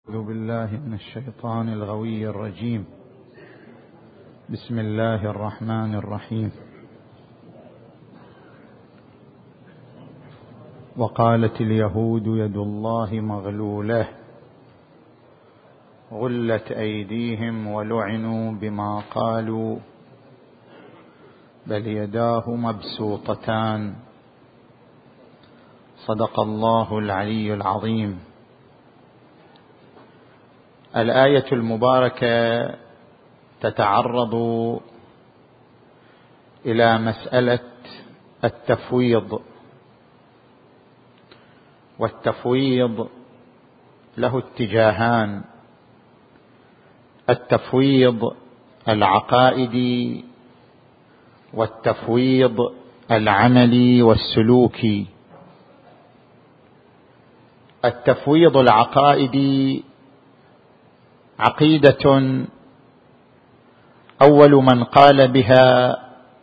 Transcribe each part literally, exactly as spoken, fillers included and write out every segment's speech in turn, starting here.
أعوذ بالله من الشيطان الغوي الرجيم. بسم الله الرحمن الرحيم. وقالت اليهود يد الله مغلولة غلت أيديهم ولعنوا بما قالوا بل يداه مبسوطتان. صدق الله العلي العظيم. الآية المباركة تتعرض إلى مسألة التفويض، والتفويض له اتجاهان: التفويض العقائدي والتفويض العملي والسلوكي. التفويض العقائدي عقيدة أول من قال بها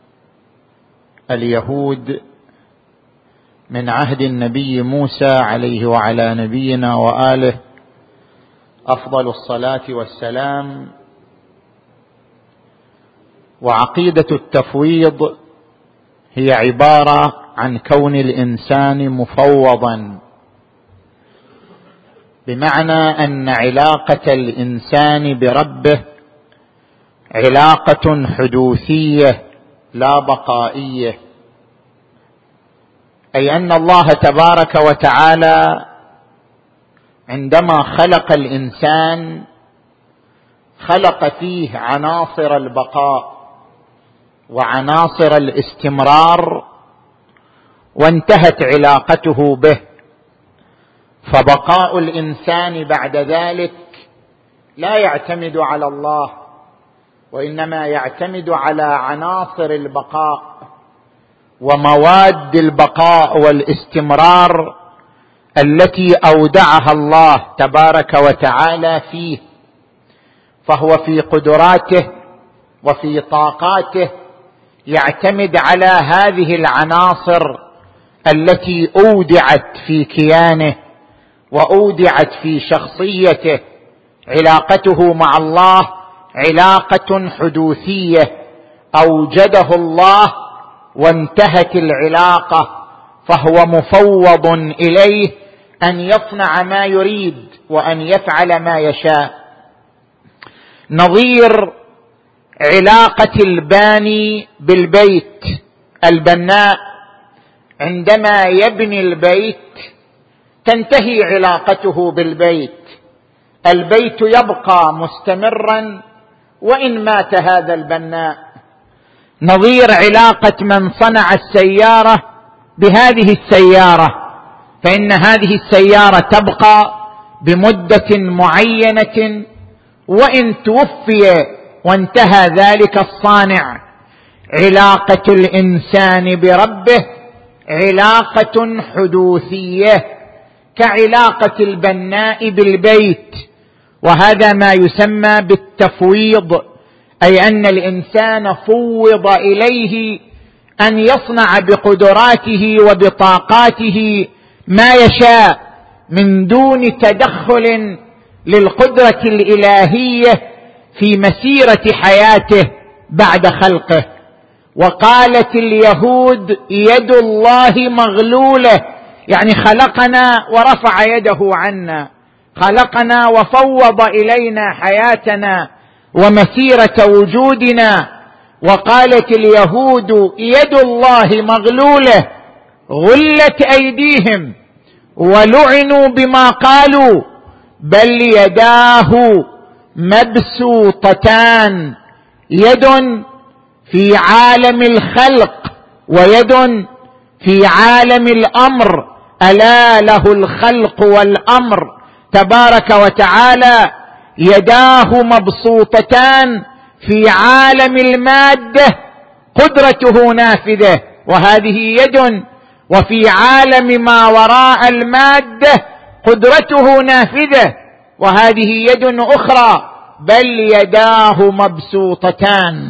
اليهود من عهد النبي موسى عليه وعلى نبينا وآله أفضل الصلاة والسلام. وعقيدة التفويض هي عبارة عن كون الإنسان مفوضا، بمعنى أن علاقة الإنسان بربه علاقة حدوثية لا بقائية، أي أن الله تبارك وتعالى عندما خلق الإنسان خلق فيه عناصر البقاء وعناصر الاستمرار، وانتهت علاقته به، فبقاء الإنسان بعد ذلك لا يعتمد على الله، وإنما يعتمد على عناصر البقاء ومواد البقاء والاستمرار التي أودعها الله تبارك وتعالى فيه. فهو في قدراته وفي طاقاته يعتمد على هذه العناصر التي أودعت في كيانه وأودعت في شخصيته. علاقته مع الله علاقة حدوثية أوجده الله وانتهت العلاقة، فهو مفوض إليه أن يصنع ما يريد وأن يفعل ما يشاء. نظير علاقة الباني بالبيت، البناء عندما يبني البيت تنتهي علاقته بالبيت، البيت يبقى مستمرا وإن مات هذا البناء. نظير علاقة من صنع السيارة بهذه السيارة، فإن هذه السيارة تبقى بمدة معينة وإن توفي وانتهى ذلك الصانع. علاقة الإنسان بربه علاقة حدوثية كعلاقة البناء بالبيت، وهذا ما يسمى بالتفويض، أي أن الإنسان فوض إليه أن يصنع بقدراته وبطاقاته ما يشاء من دون تدخل للقدرة الإلهية في مسيرة حياته بعد خلقه. وقالت اليهود يد الله مغلولة، يعني خلقنا ورفع يده عنا، خلقنا وفوض إلينا حياتنا ومسيرة وجودنا. وقالت اليهود يد الله مغلولة غلت أيديهم ولعنوا بما قالوا بل يداه مبسوطتان. يد في عالم الخلق ويد في عالم الأمر، ألا له الخلق والأمر تبارك وتعالى. يداه مبسوطتان في عالم المادة قدرته نافذة وهذه يد، وفي عالم ما وراء المادة قدرته نافذة وهذه يد أخرى، بل يداه مبسوطتان.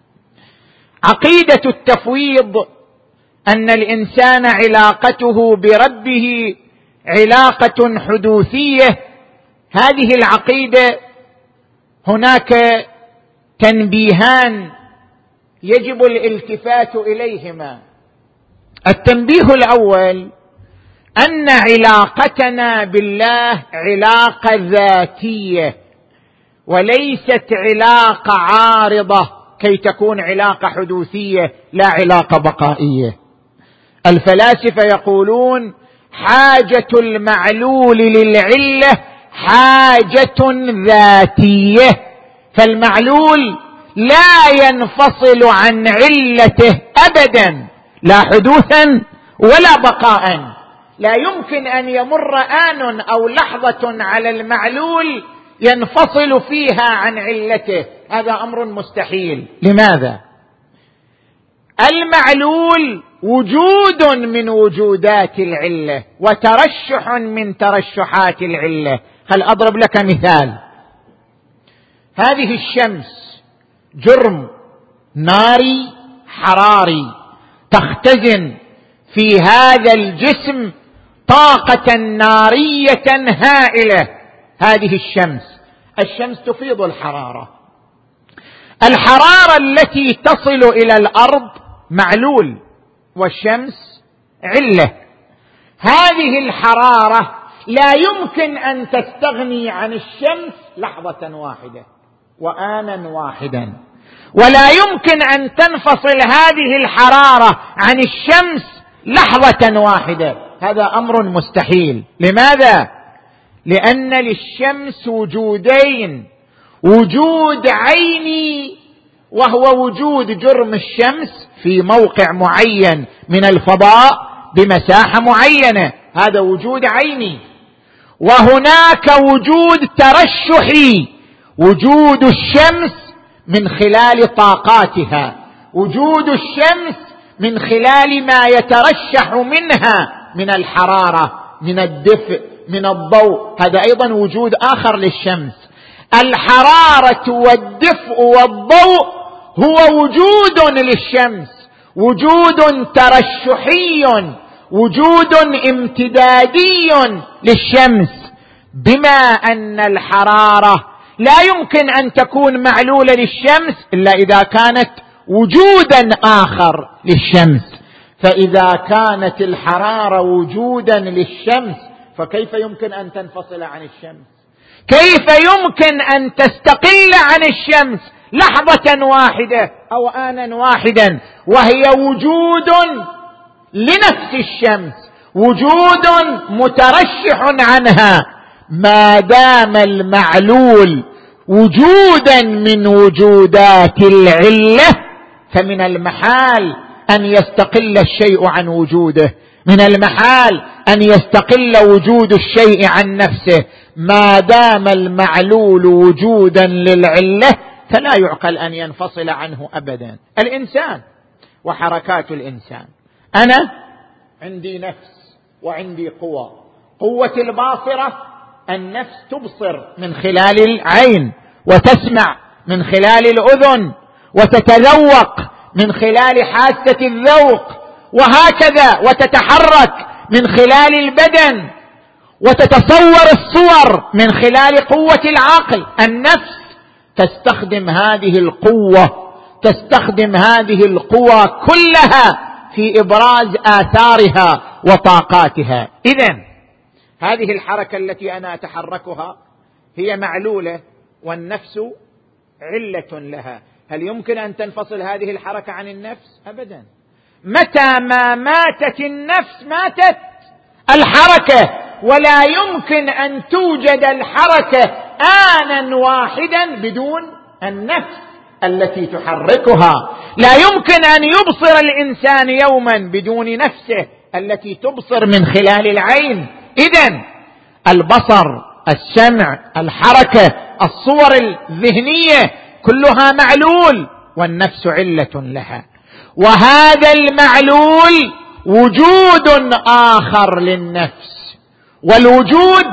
عقيدة التفويض أن الإنسان علاقته بربه علاقة حدوثية هذه العقيدة هناك تنبيهان يجب الالتفات إليهما. التنبيه الأول أن علاقتنا بالله علاقة ذاتية وليست علاقة عارضة كي تكون علاقة حدوثية، لا علاقة بقائية. الفلاسفة يقولون حاجة المعلول للعلة حاجة ذاتية، فالمعلول لا ينفصل عن علته أبدا، لا حدوثا ولا بقاء. لا يمكن أن يمر آن أو لحظة على المعلول ينفصل فيها عن علته، هذا أمر مستحيل. لماذا؟ المعلول وجود من وجودات العلة وترشح من ترشحات العلة. هل أضرب لك مثال؟ هذه الشمس جرم ناري حراري تختزن في هذا الجسم طاقة نارية هائلة. هذه الشمس الشمس تفيض الحرارة، الحرارة التي تصل إلى الأرض معلول والشمس علة. هذه الحرارة لا يمكن أن تستغني عن الشمس لحظة واحدة وآنا واحدا، ولا يمكن أن تنفصل هذه الحرارة عن الشمس لحظة واحدة، هذا أمر مستحيل. لماذا؟ لأن للشمس وجودين، وجود عيني وهو وجود جرم الشمس في موقع معين من الفضاء بمساحة معينة، هذا وجود عيني، وهناك وجود ترشحي، وجود الشمس من خلال طاقاتها، وجود الشمس من خلال ما يترشح منها من الحرارة من الدفء من الضوء، هذا أيضا وجود آخر للشمس. الحرارة والدفء والضوء هو وجود للشمس، وجود ترشحي، وجود امتدادي للشمس، بما أن الحرارة لا يمكن أن تكون معلولة للشمس إلا إذا كانت وجودا آخر للشمس. فإذا كانت الحرارة وجودا للشمس فكيف يمكن أن تنفصل عن الشمس؟ كيف يمكن أن تستقل عن الشمس لحظة واحدة أو آنا واحدا وهي وجود لنفس الشمس، وجود مترشح عنها؟ ما دام المعلول وجودا من وجودات العلة فمن المحال أن يستقل الشيء عن وجوده، من المحال أن يستقل وجود الشيء عن نفسه. ما دام المعلول وجودا للعلة فلا يعقل أن ينفصل عنه أبدا. الإنسان وحركات الإنسان، أنا عندي نفس وعندي قوة. قوة الباصرة، النفس تبصر من خلال العين، وتسمع من خلال الأذن، وتتذوق من خلال حاسة الذوق، وهكذا، وتتحرك من خلال البدن، وتتصور الصور من خلال قوة العقل. النفس تستخدم هذه القوة، تستخدم هذه القوى كلها في إبراز آثارها وطاقاتها. إذن هذه الحركة التي أنا أتحركها هي معلولة والنفس علة لها. هل يمكن أن تنفصل هذه الحركة عن النفس؟ أبدا. متى ما ماتت النفس ماتت الحركة، ولا يمكن أن توجد الحركة آنا واحدا بدون النفس التي تحركها. لا يمكن أن يبصر الإنسان يوما بدون نفسه التي تبصر من خلال العين. إذن البصر، السمع، الحركة، الصور الذهنية كلها معلول والنفس علة لها. وهذا المعلول وجود آخر للنفس، والوجود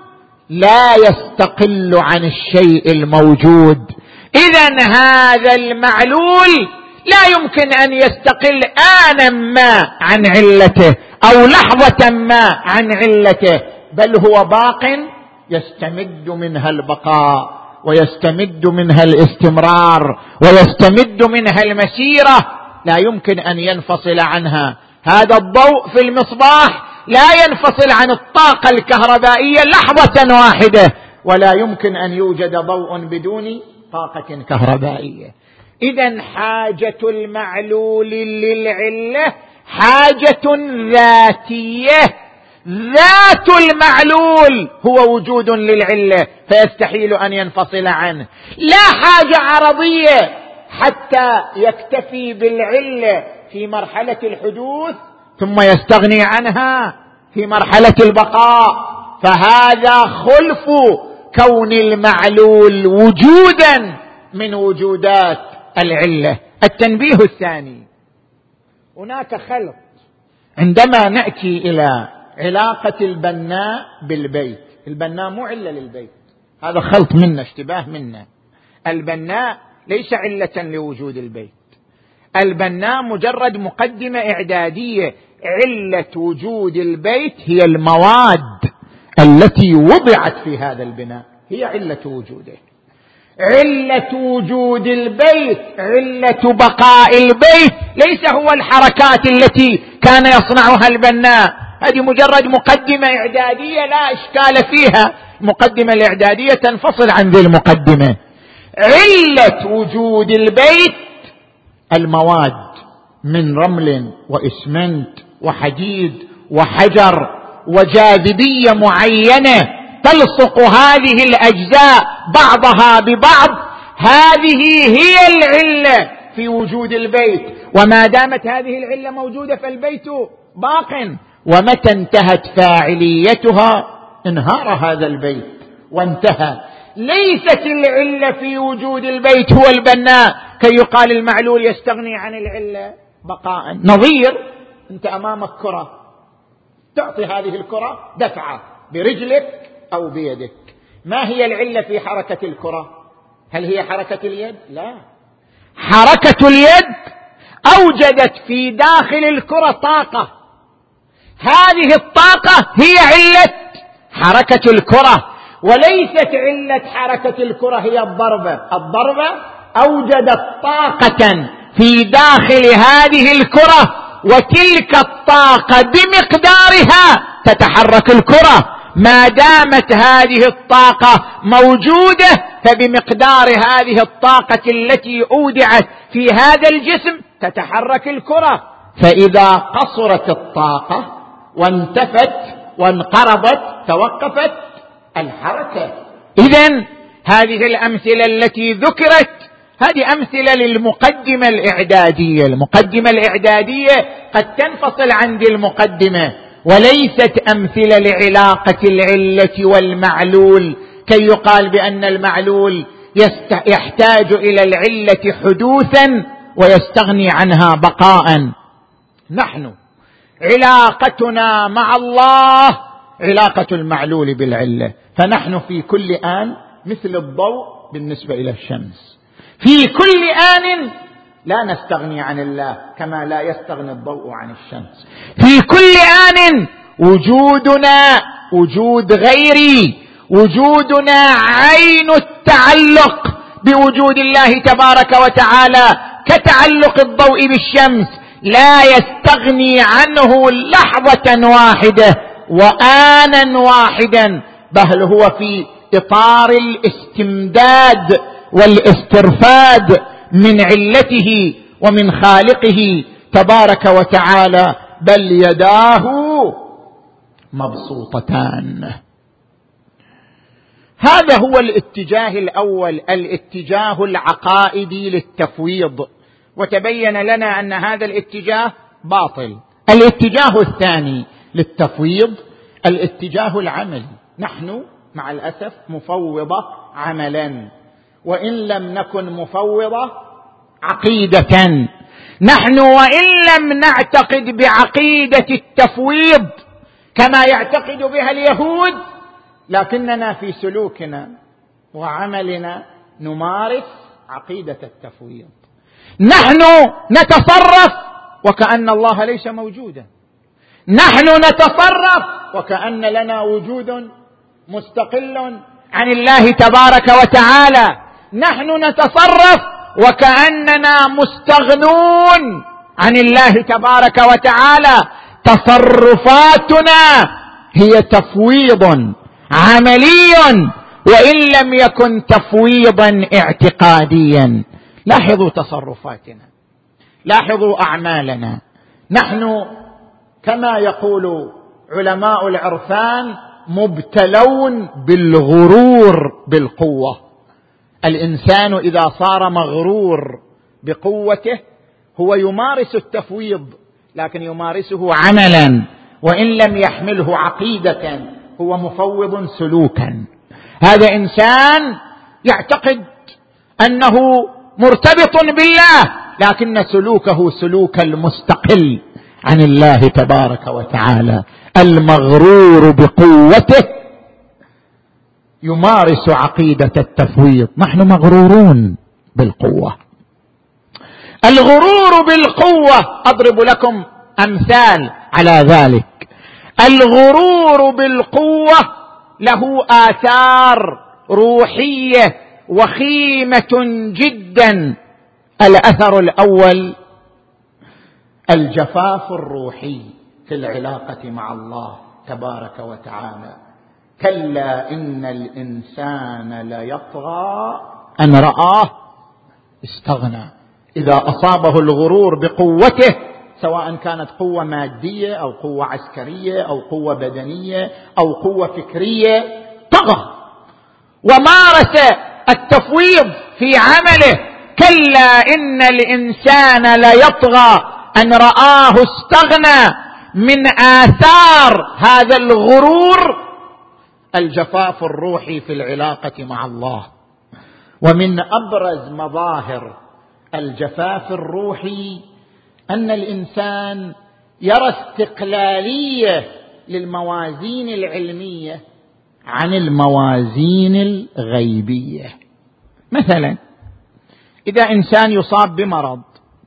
لا يستقل عن الشيء الموجود. إذن هذا المعلول لا يمكن أن يستقل آنا ما عن علته أو لحظة ما عن علته، بل هو باق يستمد منها البقاء ويستمد منها الاستمرار ويستمد منها المسيرة، لا يمكن أن ينفصل عنها. هذا الضوء في المصباح لا ينفصل عن الطاقة الكهربائية لحظة واحدة، ولا يمكن أن يوجد ضوء بدون طاقة كهربائية. إذن حاجة المعلول للعلة حاجة ذاتية، ذات المعلول هو وجود للعلة فيستحيل أن ينفصل عنه، لا حاجة عرضية حتى يكتفي بالعلة في مرحلة الحدوث ثم يستغني عنها في مرحلة البقاء. فهذا خلف كون المعلول وجودا من وجودات العلة. التنبيه الثاني، هناك خلط عندما نأتي إلى علاقة البناء بالبيت. البناء مو علة للبيت، هذا خلط منا، اشتباه منا. البناء ليس علة لوجود البيت، البناء مجرد مقدمة إعدادية. علة وجود البيت هي المواد التي وضعت في هذا البناء، هي علة وجوده. علة وجود البيت، علة بقاء البيت ليس هو الحركات التي كان يصنعها البناء، هذه مجرد مقدمة إعدادية لا إشكال فيها. المقدمة الإعدادية تنفصل عن ذي المقدمة. علة وجود البيت المواد من رمل وإسمنت وحديد وحجر وجاذبية معينة تلصق هذه الأجزاء بعضها ببعض، هذه هي العلة في وجود البيت. وما دامت هذه العلة موجودة فالبيت باق، ومتى انتهت فاعليتها انهار هذا البيت وانتهى. ليست العلة في وجود البيت هو البناء كي يقال المعلول يستغني عن العلة بقاء. نظير أنت أمامك كرة، تعطي هذه الكرة دفعة برجلك أو بيدك، ما هي العلة في حركة الكرة؟ هل هي حركة اليد؟ لا، حركة اليد أوجدت في داخل الكرة طاقة، هذه الطاقة هي علة حركة الكرة، وليست علة حركة الكرة هي الضربة. الضربة أوجدت طاقة في داخل هذه الكرة، وتلك الطاقة بمقدارها تتحرك الكرة. ما دامت هذه الطاقة موجودة فبمقدار هذه الطاقة التي أودعت في هذا الجسم تتحرك الكرة. فإذا قصرت الطاقة وانتفت وانقرضت توقفت الحركة. إذن هذه الأمثلة التي ذكرت هذه أمثلة للمقدمة الإعدادية. المقدمة الإعدادية قد تنفصل عن ذي المقدمة، وليست أمثلة لعلاقة العلة والمعلول كي يقال بأن المعلول يحتاج إلى العلة حدوثا ويستغني عنها بقاء. نحن علاقتنا مع الله علاقة المعلول بالعلة، فنحن في كل آن مثل الضوء بالنسبة إلى الشمس، في كل آن لا نستغني عن الله كما لا يستغني الضوء عن الشمس. في كل آن وجودنا وجود غيري، وجودنا عين التعلق بوجود الله تبارك وتعالى كتعلق الضوء بالشمس، لا يستغني عنه لحظة واحدة وآنا واحدا، بل هو في إطار الاستمداد والاسترفاد من علته ومن خالقه تبارك وتعالى، بل يداه مبسوطتان. هذا هو الاتجاه الأول، الاتجاه العقائدي للتفويض، وتبين لنا أن هذا الاتجاه باطل. الاتجاه الثاني للتفويض الاتجاه العملي. نحن مع الأسف مفوضة عملا، وإن لم نكن مفوضة عقيدة. نحن وإن لم نعتقد بعقيدة التفويض كما يعتقد بها اليهود، لكننا في سلوكنا وعملنا نمارس عقيدة التفويض. نحن نتصرف وكأن الله ليس موجودا، نحن نتصرف وكأن لنا وجود مستقل عن الله تبارك وتعالى. نحن نتصرف وكأننا مستغنون عن الله تبارك وتعالى. تصرفاتنا هي تفويض عملي وإن لم يكن تفويضا اعتقاديا. لاحظوا تصرفاتنا، لاحظوا أعمالنا. نحن كما يقول علماء العرفان مبتلون بالغرور بالقوة. الإنسان إذا صار مغرور بقوته هو يمارس التفويض، لكن يمارسه عملا، وإن لم يحمله عقيدة هو مفوض سلوكا. هذا إنسان يعتقد أنه مرتبط بالله، لكن سلوكه سلوك المستقل عن الله تبارك وتعالى. المغرور بقوته يمارس عقيدة التفويض. نحن مغرورون بالقوة. الغرور بالقوة أضرب لكم أمثال على ذلك. الغرور بالقوة له آثار روحية وخيمة جدا. الأثر الأول الجفاف الروحي في العلاقة مع الله تبارك وتعالى. كلا إن الإنسان ليطغى أن رآه استغنى. إذا أصابه الغرور بقوته، سواء كانت قوة مادية أو قوة عسكرية أو قوة بدنية أو قوة فكرية، طغى ومارس التفويض في عمله. كلا إن الإنسان ليطغى أن رآه استغنى. من آثار هذا الغرور الجفاف الروحي في العلاقة مع الله. ومن أبرز مظاهر الجفاف الروحي أن الإنسان يرى استقلالية للموازين العلمية عن الموازين الغيبية. مثلا إذا إنسان يصاب بمرض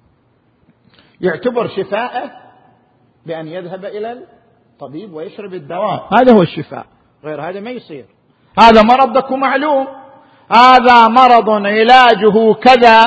يعتبر شفاءه بأن يذهب إلى الطبيب ويشرب الدواء، هذا هو الشفاء، غير هذا ما يصير. هذا مرضك معلوم، هذا مرض علاجه كذا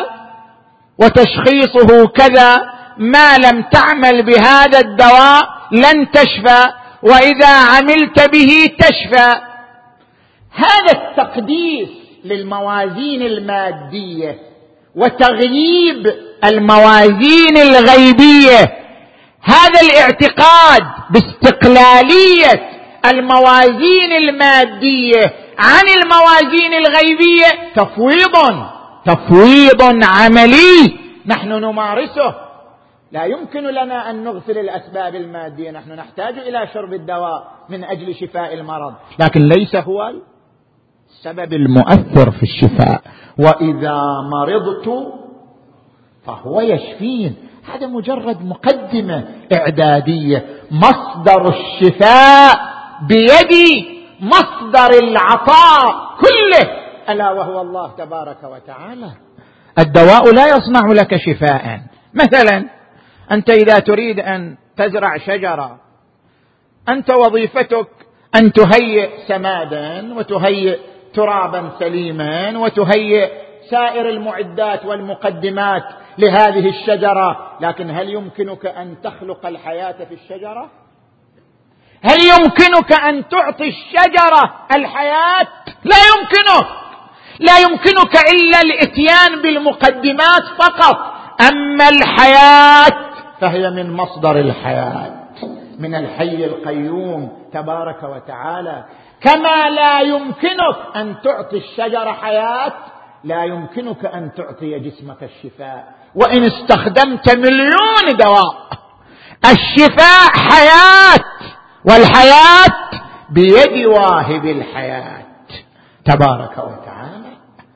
وتشخيصه كذا، ما لم تعمل بهذا الدواء لن تشفى، وإذا عملت به تشفى. هذا التقديس للموازين المادية وتغييب الموازين الغيبية، هذا الاعتقاد باستقلالية الموازين المادية عن الموازين الغيبية تفويض تفويض عملي نحن نمارسه. لا يمكن لنا أن نغفل الأسباب المادية، نحن نحتاج إلى شرب الدواء من أجل شفاء المرض، لكن ليس هو السبب المؤثر في الشفاء. وإذا مرضت فهو يشفين. هذا مجرد مقدمة إعدادية. مصدر الشفاء بيدي، مصدر العطاء كله ألا وهو الله تبارك وتعالى. الدواء لا يصنع لك شفاء. مثلا أنت إذا تريد أن تزرع شجرة، أنت وظيفتك أن تهيئ سمادا وتهيئ ترابا سليما وتهيئ سائر المعدات والمقدمات لهذه الشجرة، لكن هل يمكنك أن تخلق الحياة في الشجرة؟ هل يمكنك أن تعطي الشجرة الحياة؟ لا يمكنك. لا يمكنك إلا الإتيان بالمقدمات فقط. أما الحياة فهي من مصدر الحياة، من الحي القيوم تبارك وتعالى. كما لا يمكنك أن تعطي الشجرة حياة، لا يمكنك أن تعطي جسمك الشفاء وإن استخدمت مليون دواء. الشفاء حياة، والحياة بيد واهب الحياة تبارك وتعالى.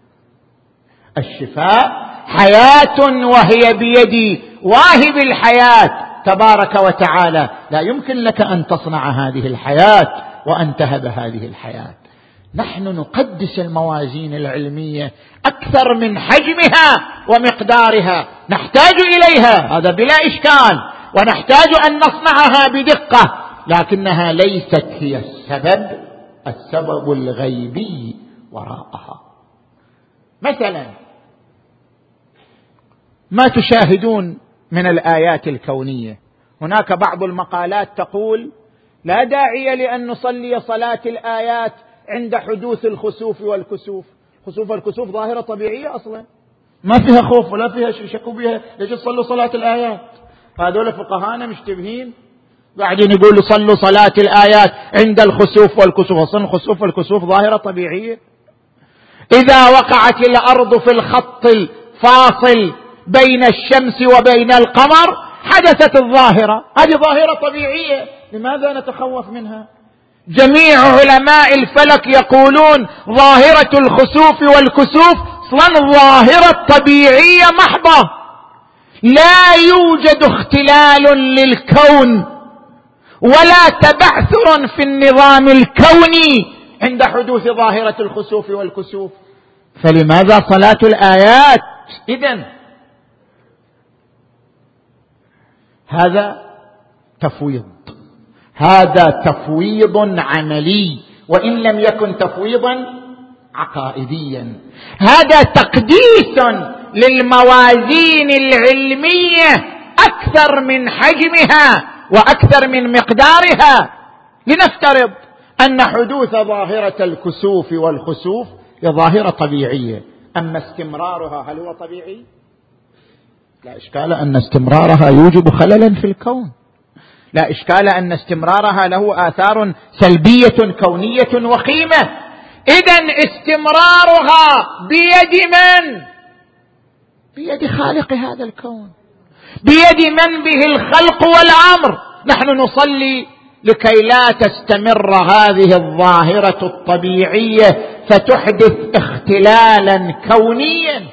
الشفاء حياة وهي بيد واهب الحياة تبارك وتعالى. لا يمكن لك أن تصنع هذه الحياة وأن تهب هذه الحياة. نحن نقدس الموازين العلمية أكثر من حجمها ومقدارها، نحتاج إليها، هذا بلا إشكال، ونحتاج أن نصنعها بدقة، لكنها ليست هي السبب السبب الغيبي وراءها. مثلا ما تشاهدون من الآيات الكونية، هناك بعض المقالات تقول لا داعي لأن نصلي صلاة الآيات عند حدوث الخسوف والكسوف. خسوف والكسوف ظاهرة طبيعية أصلا، ما فيها خوف ولا فيها شك بها، ليش تصلوا صلاة الآيات؟ هذول فقهانا مشتبهين قاعدين يقولوا صلوا صلاة الآيات عند الخسوف والكسوف. أصلا الخسوف والكسوف ظاهرة طبيعية. إذا وقعت الأرض في الخط الفاصل بين الشمس وبين القمر حدثت الظاهرة، هذه ظاهرة طبيعية، لماذا نتخوف منها؟ جميع علماء الفلك يقولون ظاهرة الخسوف والكسوف أصلا ظاهرة طبيعية محضة، لا يوجد اختلال للكون ولا تبعثر في النظام الكوني عند حدوث ظاهرة الخسوف والكسوف، فلماذا صلاة الآيات؟ إذن هذا تفويض، هذا تفويض عملي وإن لم يكن تفويضا عقائديا. هذا تقديس للموازين العلمية أكثر من حجمها وأكثر من مقدارها. لنفترض أن حدوث ظاهرة الكسوف والخسوف هي ظاهرة طبيعية، أما استمرارها هل هو طبيعي؟ لا إشكال أن استمرارها يوجب خللا في الكون، لا إشكال أن استمرارها له آثار سلبية كونية وخيمة. إذن استمرارها بيد من؟ بيد خالق هذا الكون، بيد من به الخلق والأمر. نحن نصلي لكي لا تستمر هذه الظاهرة الطبيعية فتحدث اختلالا كونيا.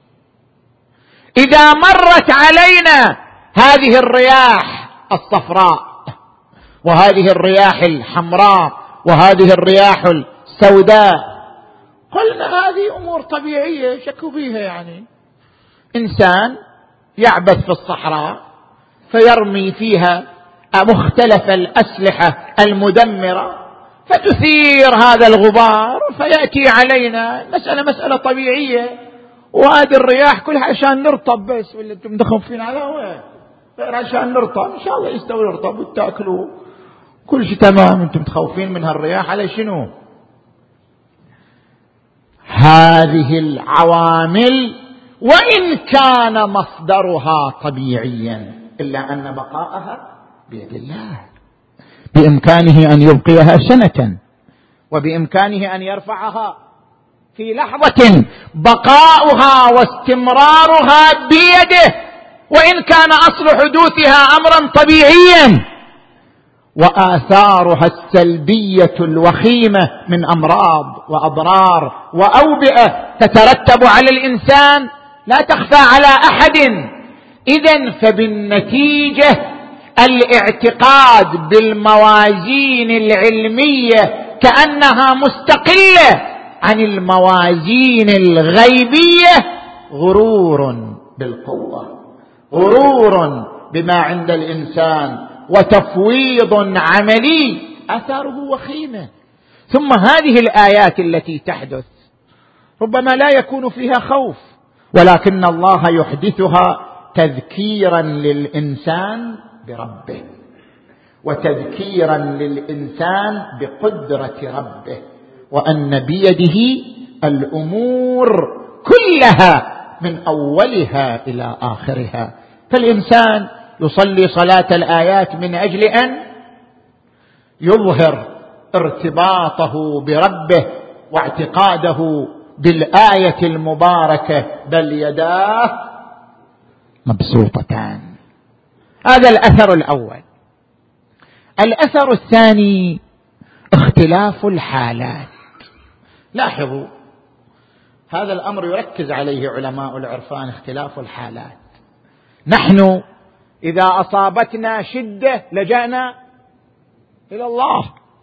إذا مرت علينا هذه الرياح الصفراء وهذه الرياح الحمراء وهذه الرياح السوداء قلنا هذه أمور طبيعية شكوا بيها، يعني إنسان يعبث في الصحراء فيرمي فيها مختلف الأسلحة المدمرة فتثير هذا الغبار فيأتي علينا. مسألة مسألة طبيعية، وهذه الرياح كلها عشان نرطب بس، ولا انتم مخوفين على هو غير عشان نرطب؟ ان شاء الله يستوي نرطب وتاكلوا كل شيء تمام، انتم متخوفين من هالرياح على شنو؟ هذه العوامل وإن كان مصدرها طبيعيا إلا أن بقاءها بيد الله، بإمكانه أن يبقيها سنة وبإمكانه أن يرفعها في لحظة. بقاؤها واستمرارها بيده وإن كان أصل حدوثها أمرا طبيعيا، وآثارها السلبية الوخيمة من أمراض وأضرار وأوبئة تترتب على الإنسان لا تخفى على أحد. إذن فبالنتيجة الاعتقاد بالموازين العلمية كأنها مستقلة عن الموازين الغيبية غرور بالقوة، غرور بما عند الإنسان، وتفويض عملي أثاره وخيمة. ثم هذه الآيات التي تحدث ربما لا يكون فيها خوف، ولكن الله يحدثها تذكيرا للإنسان بربه وتذكيرا للإنسان بقدرة ربه، وأن بيده الأمور كلها من أولها إلى آخرها. فالإنسان يصلي صلاة الآيات من أجل أن يظهر ارتباطه بربه واعتقاده بالآية المباركة بل يداه مبسوطتان. هذا الأثر الأول. الأثر الثاني اختلاف الحالات. لاحظوا هذا الأمر يركز عليه علماء العرفان، اختلاف الحالات. نحن إذا أصابتنا شدة لجأنا إلى الله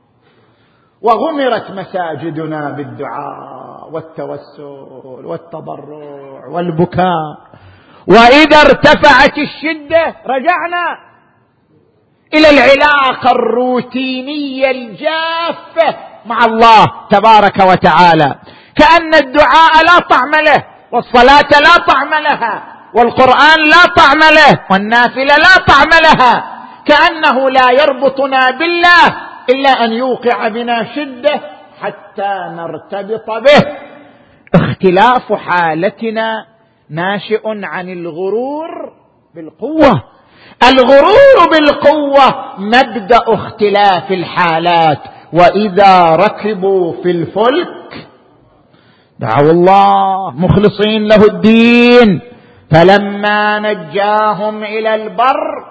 وغمرت مساجدنا بالدعاء والتوسل والتضرع والبكاء، وإذا ارتفعت الشدة رجعنا إلى العلاقة الروتينية الجافة مع الله تبارك وتعالى، كأن الدعاء لا طعم له، والصلاة لا طعم لها، والقرآن لا طعم له، والنافلة لا طعم لها، كأنه لا يربطنا بالله إلا أن يوقع بنا شدة حتى نرتبط به. اختلاف حالتنا ناشئ عن الغرور بالقوة. الغرور بالقوة مبدأ اختلاف الحالات. وإذا ركبوا في الفلك دعوا الله مخلصين له الدين فلما نجاهم إلى البر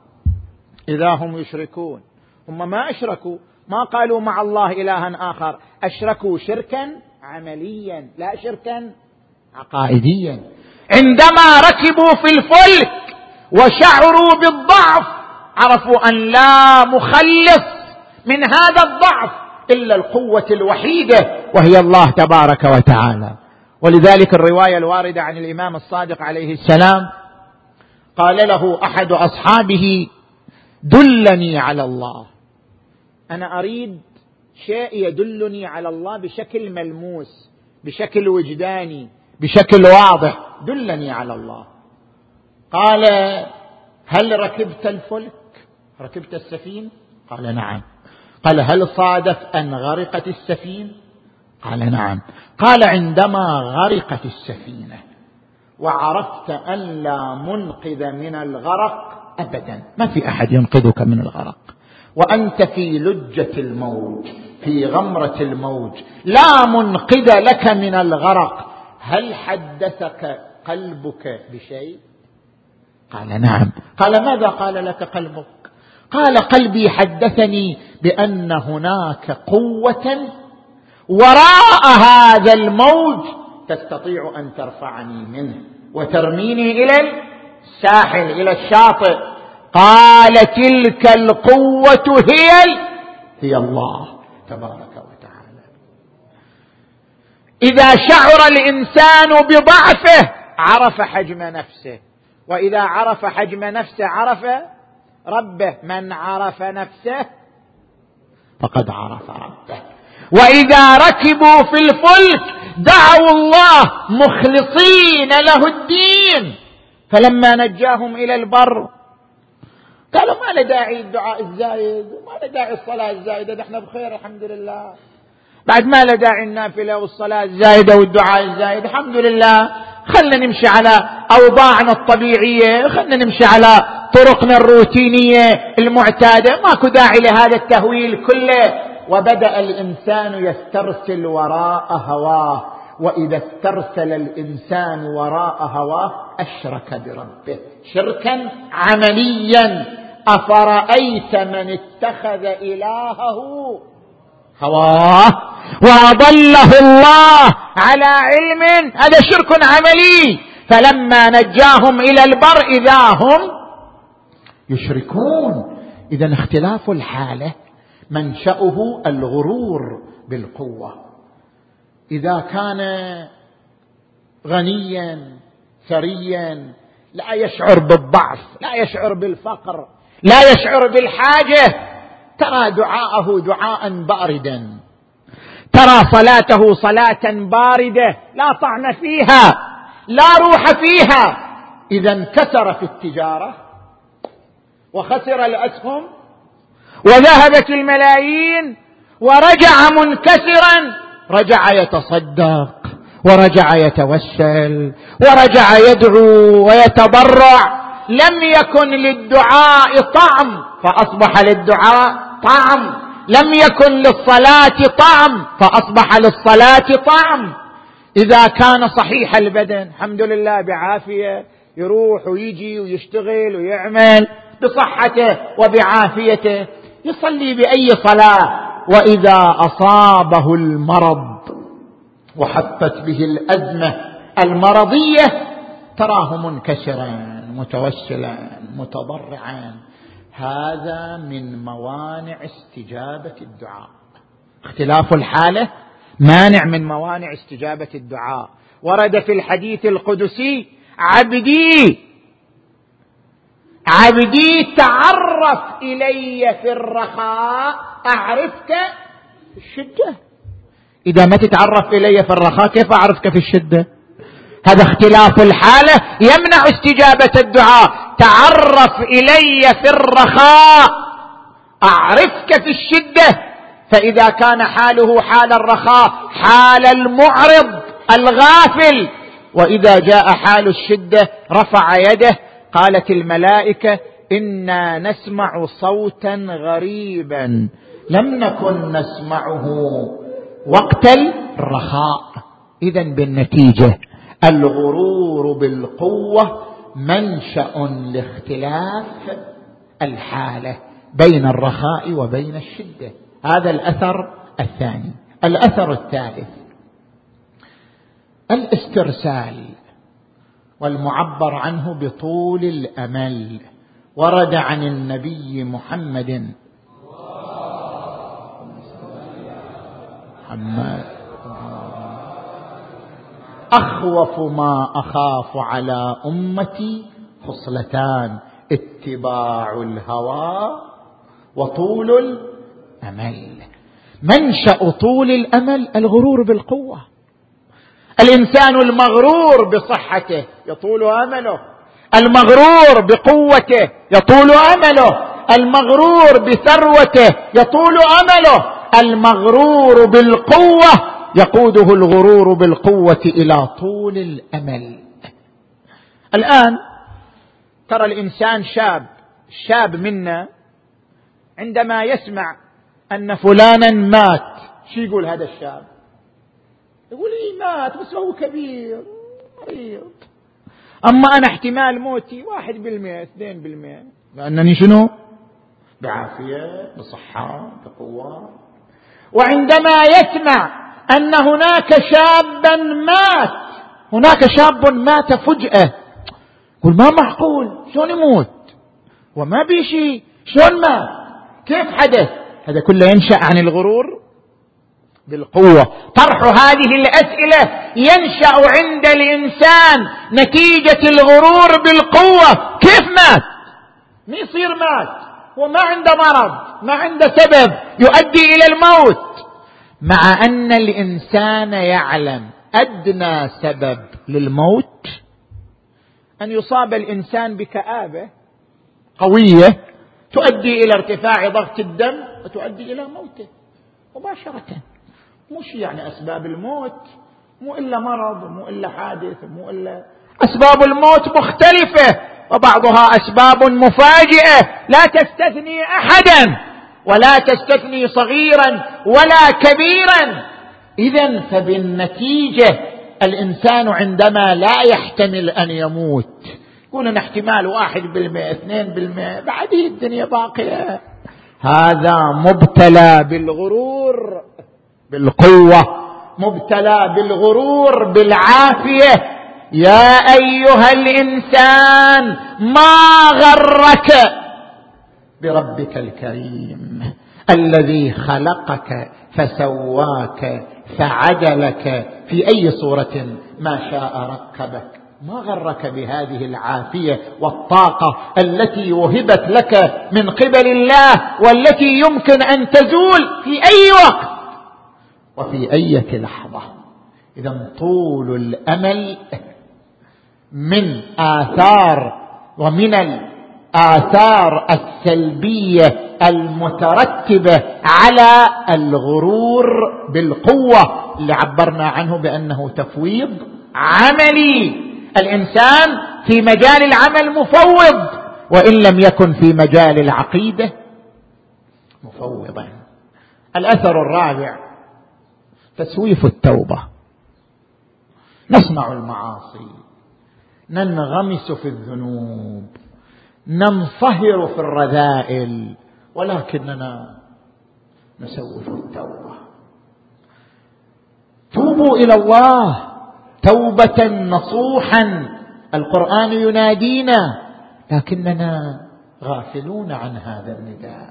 إذا هم يشركون. هم ما أشركوا، ما قالوا مع الله إلها آخر، أشركوا شركا عمليا لا شركا عقائديا. عندما ركبوا في الفلك وشعروا بالضعف عرفوا أن لا مخلص من هذا الضعف إلا القوة الوحيدة وهي الله تبارك وتعالى. ولذلك الرواية الواردة عن الإمام الصادق عليه السلام قال له أحد أصحابه دلني على الله، أنا أريد شيء يدلني على الله بشكل ملموس، بشكل وجداني، بشكل واضح، دلني على الله. قال هل ركبت الفلك؟ ركبت السفينة؟ قال نعم. قال هل صادف أن غرقت السفينة؟ قال نعم. قال عندما غرقت السفينة وعرفت أن لا منقذ من الغرق أبدا، ما في أحد ينقذك من الغرق، وأنت في لجة الموج، في غمرة الموج، لا منقذ لك من الغرق، هل حدثك قلبك بشيء؟ قال نعم. قال ماذا قال لك قلبك؟ قال قلبي حدثني بأن هناك قوة وراء هذا الموج تستطيع أن ترفعني منه وترميني إلى الساحل إلى الشاطئ. قال تلك القوة هي هي الله تبارك وتعالى. إذا شعر الإنسان بضعفه عرف حجم نفسه، وإذا عرف حجم نفسه عرف ربه. من عرف نفسه فقد عرف ربه. وإذا ركبوا في الفلك دعوا الله مخلصين له الدين فلما نجاهم إلى البر قالوا ما لداعي الدعاء الزايد، ما لداعي الصلاة الزايدة، نحن بخير الحمد لله، بعد ما لداعي النافلة والصلاة الزايدة والدعاء الزايد الحمد لله، خلنا نمشي على أوضاعنا الطبيعية، خلنا نمشي على طرقنا الروتينية المعتادة، ماكو داعي لهذا التهويل كله. وبدأ الإنسان يسترسل وراء هواه، وإذا استرسل الإنسان وراء هواه أشرك بربه شركا عمليا. أفرأيت من اتخذ إلهه هواه وأضله الله على علم، هذا شرك عملي. فلما نجاهم إلى البر إذا هم يشركون. إذن اختلاف الحالة منشأه الغرور بالقوة. إذا كان غنيا ثريا لا يشعر بالضعف، لا يشعر بالفقر، لا يشعر بالحاجة، ترى دعاءه دعاء باردا، ترى صلاته صلاة باردة لا طعم فيها، لا روح فيها. إذا انكسر في التجارة وخسر الأسهم وذهبت الملايين ورجع منكسرا، رجع يتصدق ورجع يتوسل ورجع يدعو ويتضرع. لم يكن للدعاء طعم فأصبح للدعاء طعم، لم يكن للصلاة طعم فأصبح للصلاة طعم. إذا كان صحيح البدن الحمد لله بعافية، يروح ويجي ويشتغل ويعمل بصحته وبعافيته، يصلي بأي صلاة. وإذا أصابه المرض وحفت به الأزمة المرضية تراه منكسرا متوسلا متضرعا. هذا من موانع استجابة الدعاء. اختلاف الحالة مانع من موانع استجابة الدعاء. ورد في الحديث القدسي عبدي عبدي تعرف إلي في الرخاء أعرفك في في الشدة. إذا ما تتعرف إلي في الرخاء كيف أعرفك في الشدة؟ هذا اختلاف الحالة يمنع استجابة الدعاء. تعرف إلي في الرخاء أعرفك في الشدة. فإذا كان حاله حال الرخاء حال المعرض الغافل، وإذا جاء حال الشدة رفع يده. قالت الملائكة إنا نسمع صوتا غريبا لم نكن نسمعه وقت الرخاء. إذن بالنتيجة الغرور بالقوة منشأ لاختلاف الحالة بين الرخاء وبين الشدة. هذا الأثر الثاني. الأثر الثالث الاسترسال، والمعبر عنه بطول الأمل. ورد عن النبي محمد محمد أخوف ما أخاف على أمتي خصلتان: اتباع الهوى وطول الأمل. منشأ طول الأمل الغرور بالقوة. الإنسان المغرور بصحته يطول أمله، المغرور بقوته يطول أمله، المغرور بثروته يطول أمله. المغرور بالقوة يقوده الغرور بالقوة إلى طول الأمل. الآن ترى الإنسان شاب شاب منا عندما يسمع أن فلانا مات، شو يقول هذا الشاب؟ يقول إيه مات بس هو كبير مريض. أما أنا احتمال موتي واحد بالمئة اثنين بالمئة، لأنني شنو؟ بعافية بصحة بقوة. وعندما يسمع أن هناك شابا مات، هناك شاب مات فجأة، يقول ما معقول، شلون يموت وما بيشي، شلون مات، كيف حدث؟ هذا كله ينشأ عن الغرور بالقوة. طرح هذه الأسئلة ينشأ عند الإنسان نتيجة الغرور بالقوة. كيف مات؟ ما يصير مات، وما عنده مرض، ما عنده سبب يؤدي إلى الموت، مع أن الإنسان يعلم أدنى سبب للموت أن يصاب الإنسان بكآبة قوية تؤدي إلى ارتفاع ضغط الدم وتؤدي إلى موته مباشرة. مش يعني أسباب الموت مو إلا مرض، مو إلا حادث، مو إلا أسباب الموت مختلفة، وبعضها أسباب مفاجئة لا تستثني أحدا ولا تستثني صغيرا ولا كبيرا. إذن فبالنتيجة الإنسان عندما لا يحتمل أن يموت يقول أن احتمال واحد بالمئة اثنين بالمئة بعده الدنيا باقية، هذا مبتلى بالغرور بالقوة، مبتلى بالغرور بالعافية. يا أيها الإنسان ما غرك بربك الكريم الذي خلقك فسواك فعدلك في أي صورة ما شاء ركبك. ما غرك بهذه العافية والطاقة التي وهبت لك من قبل الله، والتي يمكن أن تزول في أي وقت وفي أي لحظة. إذن طول الأمل من آثار ومن الآثار السلبية المترتبة على الغرور بالقوة اللي عبرنا عنه بأنه تفويض عملي. الإنسان في مجال العمل مفوض، وإن لم يكن في مجال العقيدة مفوضا. الأثر الرابع تسويف التوبة. نصنع المعاصي، ننغمس في الذنوب، ننصهر في الرذائل، ولكننا نسوف التوبة. توبوا إلى الله توبة نصوحا، القرآن ينادينا، لكننا غافلون عن هذا النداء،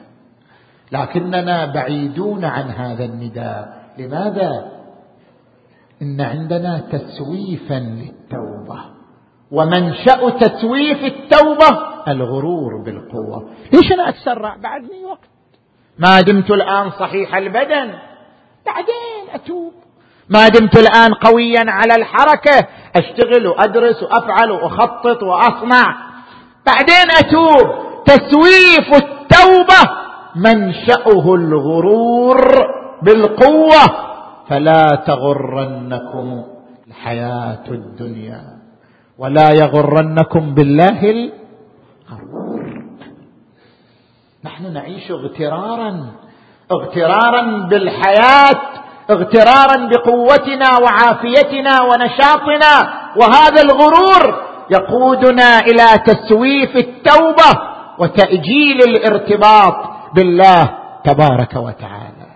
لكننا بعيدون عن هذا النداء. لماذا؟ إن عندنا تسويفا للتوبة، ومنشأ تسويف التوبة الغرور بالقوة. ليش أنا أتسرع؟ بعدني وقت، ما دمت الآن صحيح البدن بعدين أتوب، ما دمت الآن قويا على الحركة أشتغل وأدرس وأفعل وأخطط وأصنع بعدين أتوب. تسويف التوبة منشأه الغرور بالقوة، فلا تغرنكم الحياة الدنيا ولا يغرنكم بالله الغرور. نحن نعيش اغترارا اغترارا بالحياة، اغترارا بقوتنا وعافيتنا ونشاطنا، وهذا الغرور يقودنا إلى تسويف التوبة وتأجيل الارتباط بالله تبارك وتعالى.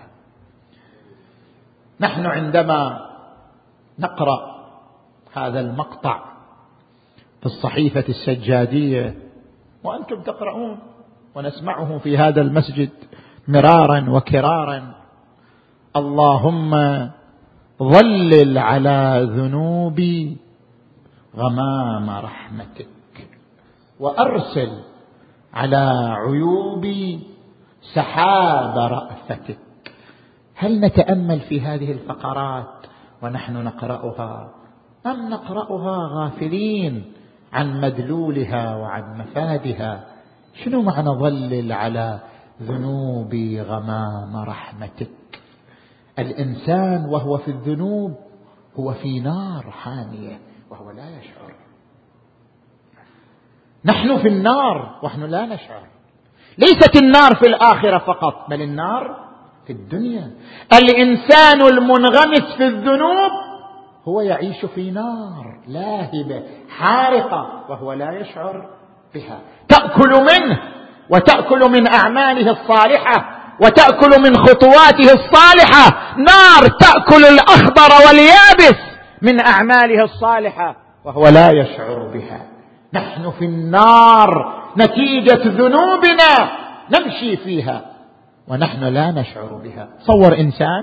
نحن عندما نقرأ هذا المقطع في الصحيفة السجادية وأنتم تقرؤون ونسمعه في هذا المسجد مرارا وكرارا: اللهم ظلل على ذنوبي غمام رحمتك وأرسل على عيوبي سحاب رأفتك. هل نتأمل في هذه الفقرات ونحن نقرأها أم نقرأها غافلين عن مدلولها وعن مفادها؟ شنو معنى ظلل على ذنوبي غمام رحمتك؟ الإنسان وهو في الذنوب هو في نار حامية وهو لا يشعر. نحن في النار ونحن لا نشعر. ليست النار في الآخرة فقط، بل النار في الدنيا. الإنسان المنغمس في الذنوب هو يعيش في نار لاهبة حارقة وهو لا يشعر بها، تأكل منه وتأكل من أعماله الصالحة وتأكل من خطواته الصالحة. نار تأكل الأخضر واليابس من أعماله الصالحة وهو لا يشعر بها. نحن في النار نتيجة ذنوبنا نمشي فيها ونحن لا نشعر بها. صور إنسان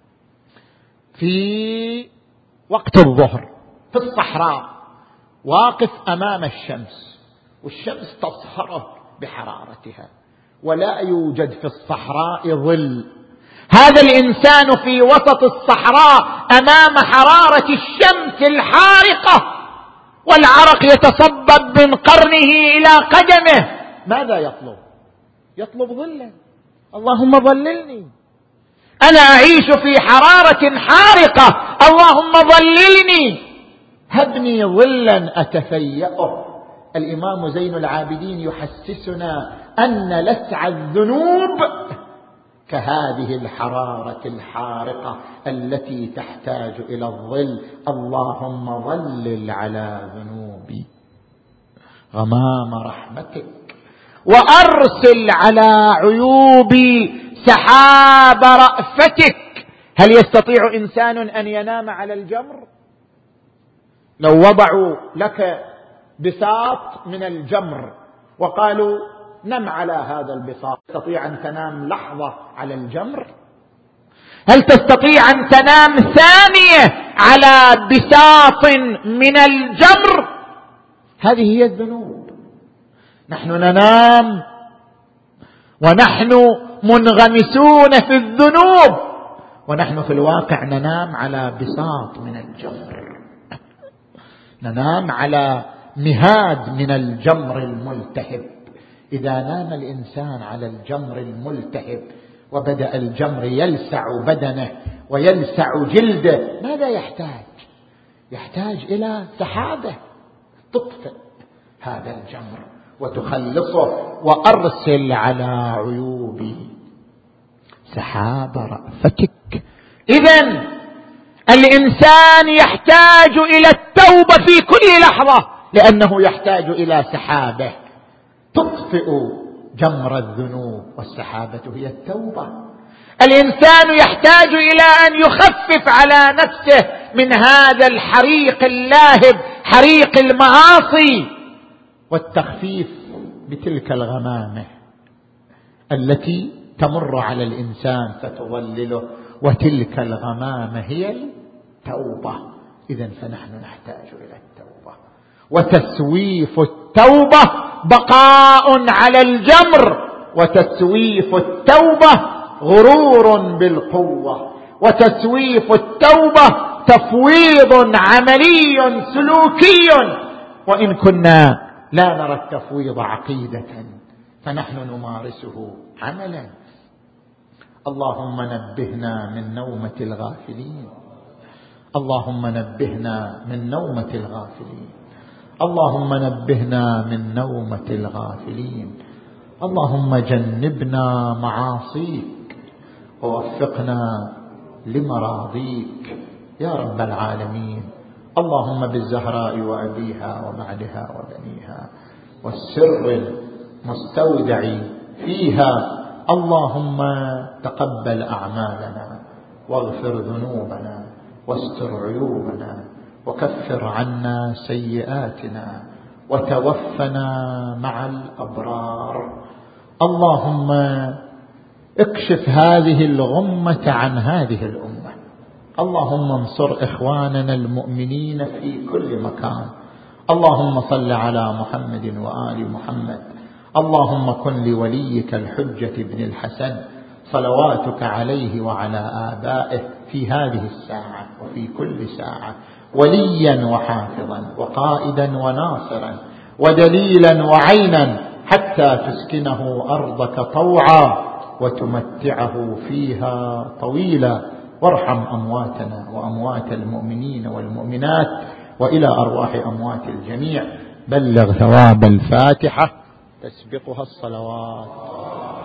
في وقت الظهر في الصحراء واقف أمام الشمس والشمس تصهره بحرارتها ولا يوجد في الصحراء ظل. هذا الإنسان في وسط الصحراء أمام حرارة الشمس الحارقة والعرق يتصبب من قرنه إلى قدمه. ماذا يطلب؟ يطلب ظلا. اللهم ظللني، أنا أعيش في حرارة حارقة، اللهم ظللني، هبني ظلا أتفيأه. الإمام زين العابدين يحسسنا أن لسع الذنوب كهذه الحرارة الحارقة التي تحتاج إلى الظل. اللهم ظلل على ذنوبي غمام رحمتك وأرسل على عيوبي سحاب رأفتك. هل يستطيع إنسان أن ينام على الجمر؟ لو وضعوا لك بساط من الجمر وقالوا نم على هذا البساط، تستطيع أن تنام لحظة على الجمر؟ هل تستطيع أن تنام ثانية على بساط من الجمر؟ هذه هي الذنوب. نحن ننام ونحن منغمسون في الذنوب ونحن في الواقع ننام على بساط من الجمر، ننام على مهاد من الجمر الملتهب. إذا نام الإنسان على الجمر الملتهب وبدأ الجمر يلسع بدنه ويلسع جلده، ماذا يحتاج؟ يحتاج إلى سحابة تطفئ هذا الجمر وتخلصه. وأرسل على عيوبي سحاب رأفتك. إذن الإنسان يحتاج إلى التوبة في كل لحظة، لأنه يحتاج إلى سحابة تطفئ جمر الذنوب، والسحابة هي التوبة. الإنسان يحتاج إلى أن يخفف على نفسه من هذا الحريق اللاهب، حريق المعاصي، والتخفيف بتلك الغمامة التي تمر على الإنسان فتظلله، وتلك الغمامة هي التوبة. إذن فنحن نحتاج إلى التوبة، وتسويف التوبة بقاء على الجمر وتسويف التوبة غرور بالقوة، وتسويف التوبة تفويض عملي سلوكي، وإن كنا لا نرى التفويض عقيدة فنحن نمارسه عملا. اللهم نبهنا من نومة الغافلين، اللهم نبهنا من نومة الغافلين، اللهم نبهنا من نومة الغافلين. اللهم جنبنا معاصيك ووفقنا لمراضيك يا رب العالمين. اللهم بالزهراء وأبيها وبعدها وبنيها والسر المستودع فيها، اللهم تقبل أعمالنا واغفر ذنوبنا واستر عيوبنا وكفر عنا سيئاتنا وتوفنا مع الأبرار. اللهم اكشف هذه الغمة عن هذه الأمة. اللهم انصر إخواننا المؤمنين في كل مكان. اللهم صل على محمد وآل محمد. اللهم كن لوليك الحجة بن الحسن صلواتك عليه وعلى آبائه في هذه الساعة وفي كل ساعة وليا وحافظا وقائدا وناصرا ودليلا وعينا، حتى تسكنه أرضك طوعا وتمتعه فيها طويلا. وارحم أمواتنا وأموات المؤمنين والمؤمنات، وإلى أرواح أموات الجميع بلغ ثواب الفاتحة تسبقها الصلوات.